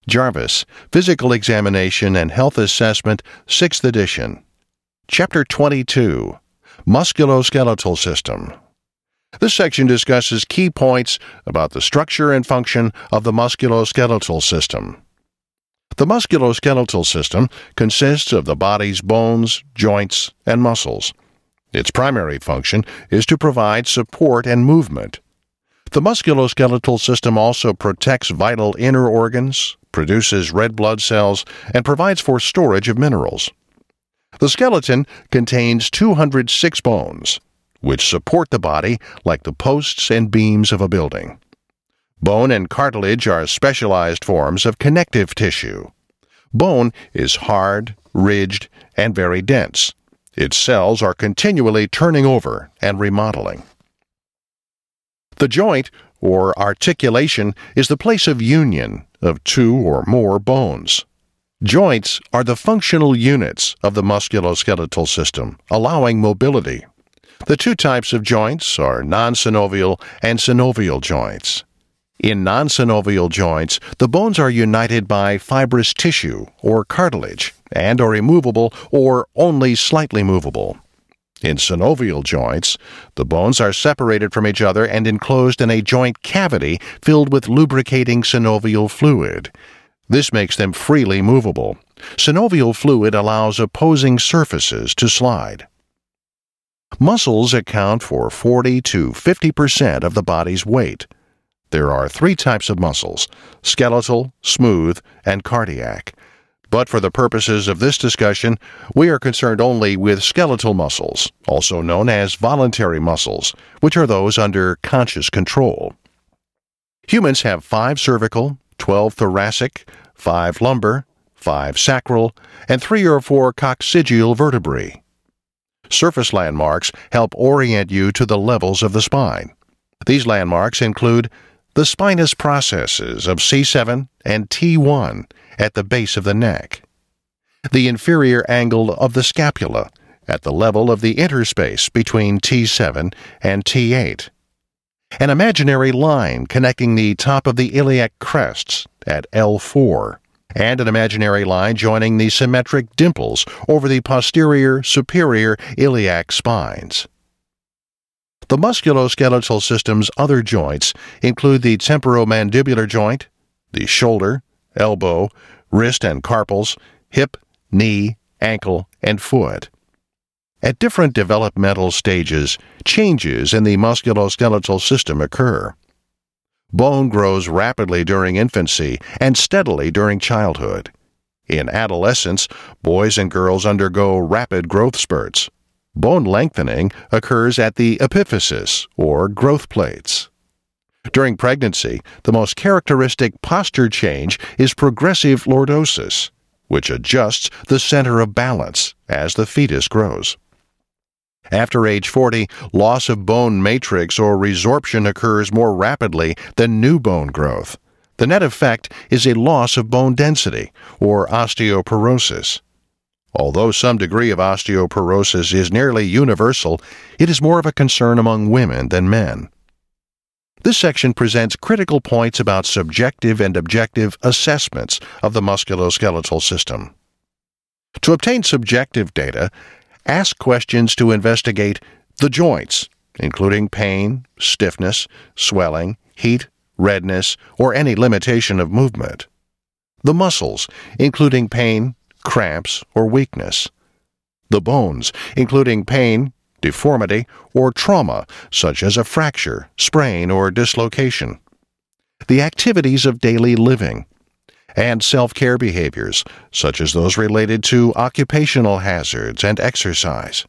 Jarvis, Physical Examination and Health Assessment, 6th edition. Chapter 22, Musculoskeletal System. This section discusses key points about the structure and function of the musculoskeletal system. The musculoskeletal system consists of the body's bones, joints, and muscles. Its primary function is to provide support and movement. The musculoskeletal system also protects vital inner organs, produces red blood cells, and provides for storage of minerals. The skeleton contains 206 bones, which support the body like the posts and beams of a building. Bone and cartilage are specialized forms of connective tissue. Bone is hard, ridged, and very dense. Its cells are continually turning over and remodeling. The joint, or articulation, is the place of union of two or more bones. Joints are the functional units of the musculoskeletal system, allowing mobility. The two types of joints are non-synovial and synovial joints. In non-synovial joints, the bones are united by fibrous tissue, or cartilage, and are immovable or only slightly movable. In synovial joints, the bones are separated from each other and enclosed in a joint cavity filled with lubricating synovial fluid. This makes them freely movable. Synovial fluid allows opposing surfaces to slide. Muscles account for 40 to 50% of the body's weight. There are three types of muscles: skeletal, smooth, and cardiac. But for the purposes of this discussion, we are concerned only with skeletal muscles, also known as voluntary muscles, which are those under conscious control. Humans have 5 cervical, 12 thoracic, 5 lumbar, 5 sacral, and 3 or 4 coccygeal vertebrae. Surface landmarks help orient you to the levels of the spine. These landmarks include the spinous processes of C7 and T1 at the base of the neck, the inferior angle of the scapula at the level of the interspace between T7 and T8, an imaginary line connecting the top of the iliac crests at L4, and an imaginary line joining the symmetric dimples over the posterior superior iliac spines. The musculoskeletal system's other joints include the temporomandibular joint, the shoulder, elbow, wrist and carpals, hip, knee, ankle, and foot. At different developmental stages, changes in the musculoskeletal system occur. Bone grows rapidly during infancy and steadily during childhood. In adolescence, boys and girls undergo rapid growth spurts. Bone lengthening occurs at the epiphysis, or growth plates. During pregnancy, the most characteristic posture change is progressive lordosis, which adjusts the center of balance as the fetus grows. After age 40, loss of bone matrix or resorption occurs more rapidly than new bone growth. The net effect is a loss of bone density, or osteoporosis. Although some degree of osteoporosis is nearly universal, it is more of a concern among women than men. This section presents critical points about subjective and objective assessments of the musculoskeletal system. To obtain subjective data, ask questions to investigate the joints, including pain, stiffness, swelling, heat, redness, or any limitation of movement. The muscles, including pain, cramps, or weakness. The bones, including pain, deformity, or trauma, such as a fracture, sprain, or dislocation. The activities of daily living. And self-care behaviors, such as those related to occupational hazards and exercise.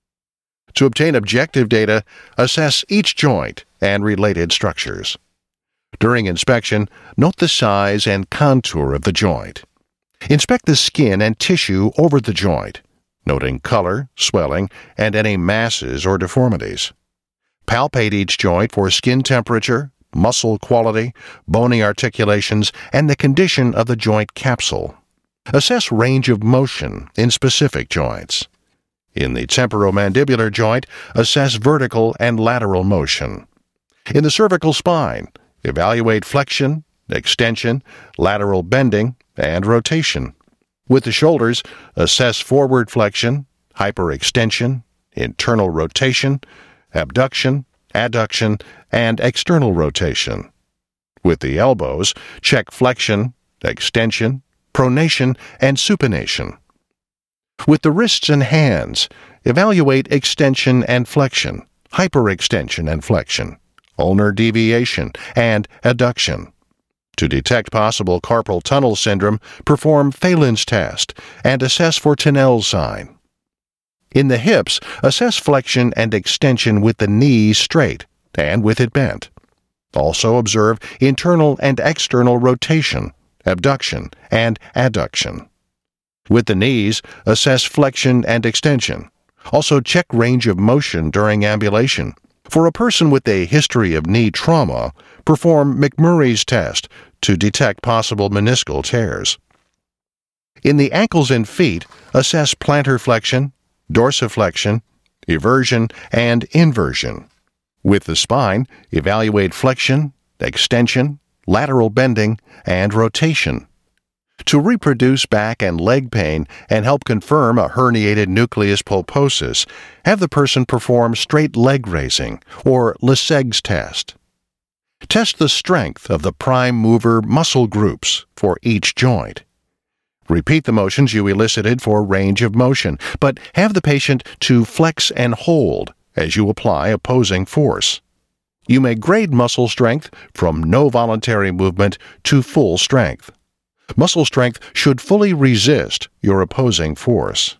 To obtain objective data, assess each joint and related structures. During inspection, note the size and contour of the joint. Inspect the skin and tissue over the joint, noting color, swelling, and any masses or deformities. Palpate each joint for skin temperature, muscle quality, bony articulations, and the condition of the joint capsule. Assess range of motion in specific joints. In the temporomandibular joint, assess vertical and lateral motion. In the cervical spine, evaluate flexion, extension, lateral bending, and rotation. With the shoulders, assess forward flexion, hyperextension, internal rotation, abduction, adduction, and external rotation. With the elbows, check flexion, extension, pronation, and supination. With the wrists and hands, evaluate extension and flexion, hyperextension and flexion, ulnar deviation, and adduction. To detect possible carpal tunnel syndrome, perform Phelan's test and assess for Tinel's sign. In the hips, assess flexion and extension with the knee straight and with it bent. Also observe internal and external rotation, abduction, and adduction. With the knees, assess flexion and extension. Also check range of motion during ambulation. For a person with a history of knee trauma, perform McMurray's test to detect possible meniscal tears. In the ankles and feet, assess plantar flexion, dorsiflexion, eversion, and inversion. With the spine, evaluate flexion, extension, lateral bending, and rotation. To reproduce back and leg pain and help confirm a herniated nucleus pulposus, have the person perform straight leg raising, or Lessegs test. Test the strength of the prime mover muscle groups for each joint. Repeat the motions you elicited for range of motion, but have the patient to flex and hold as you apply opposing force. You may grade muscle strength from no voluntary movement to full strength. Muscle strength should fully resist your opposing force.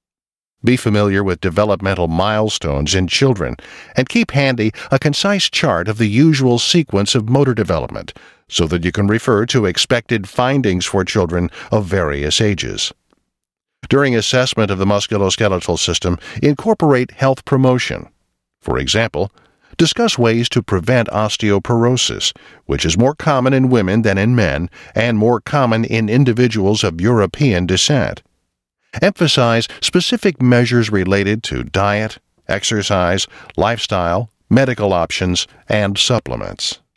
Be familiar with developmental milestones in children and keep handy a concise chart of the usual sequence of motor development so that you can refer to expected findings for children of various ages. During assessment of the musculoskeletal system, incorporate health promotion. For example, discuss ways to prevent osteoporosis, which is more common in women than in men and more common in individuals of European descent. Emphasize specific measures related to diet, exercise, lifestyle, medical options, and supplements.